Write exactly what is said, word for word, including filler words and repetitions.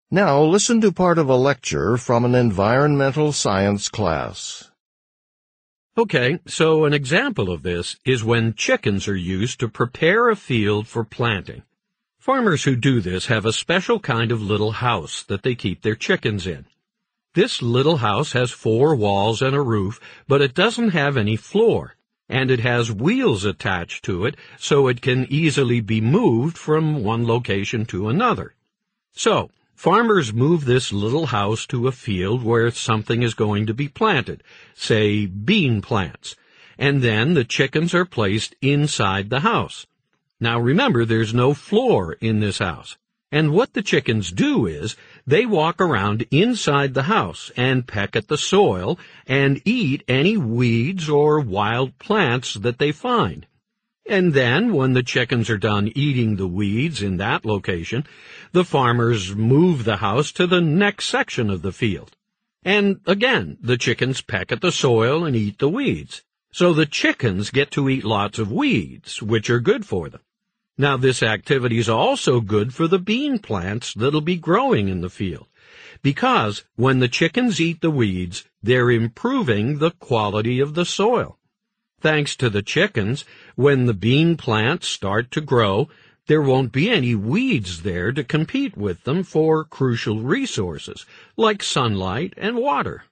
Now listen to part of a lecture from an environmental science class. Okay, so an example of this is when chickens are used to prepare a field for planting. Farmers who do this have a special kind of little house that they keep their chickens in. This little house has four walls and a roof, but it doesn't have any floor, and it has wheels attached to it so it can easily be moved from one location to another. So, farmers move this little house to a field where something is going to be planted, say bean plants, and then the chickens are placed inside the house. Now remember, there's no floor in this house. And what the chickens do is, they walk around inside the house and peck at the soil and eat any weeds or wild plants that they find. And then, when the chickens are done eating the weeds in that location, the farmers move the house to the next section of the field. And again, the chickens peck at the soil and eat the weeds. So the chickens get to eat lots of weeds, which are good for them. Now, this activity is also good for the bean plants that'll be growing in the field, because when the chickens eat the weeds, they're improving the quality of the soil. Thanks to the chickens, when the bean plants start to grow, there won't be any weeds there to compete with them for crucial resources, like sunlight and water.